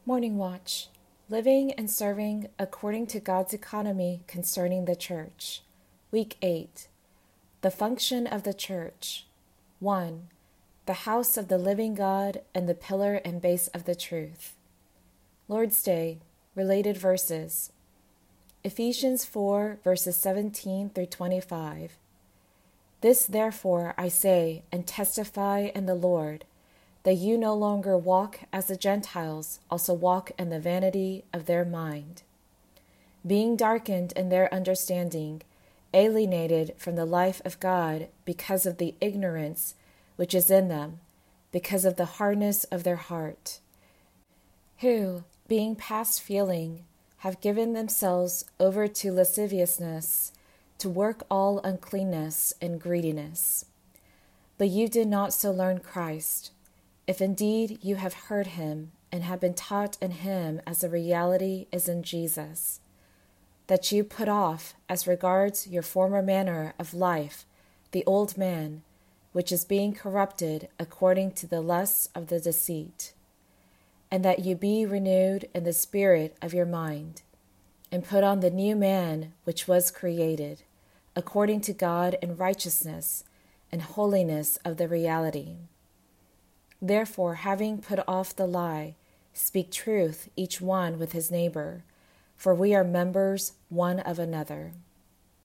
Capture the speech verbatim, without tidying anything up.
Morning Watch, Living and Serving According to God's Economy Concerning the Church. Week eight, The Function of the Church. one. The House of the Living God and the Pillar and Base of the Truth. Lord's Day, related verses. Ephesians four, verses seventeen through twenty-five. This therefore I say and testify in the Lord, that you no longer walk as the Gentiles also walk in the vanity of their mind, being darkened in their understanding, alienated from the life of God because of the ignorance which is in them, because of the hardness of their heart, who, being past feeling, have given themselves over to lasciviousness, to work all uncleanness and greediness. But you did not so learn Christ, if indeed you have heard him and have been taught in him as the reality is in Jesus, that you put off, as regards your former manner of life, the old man, which is being corrupted according to the lusts of the deceit, and that you be renewed in the spirit of your mind, and put on the new man which was created, according to God in righteousness and holiness of the reality. Therefore, having put off the lie, speak truth each one with his neighbor, for we are members one of another.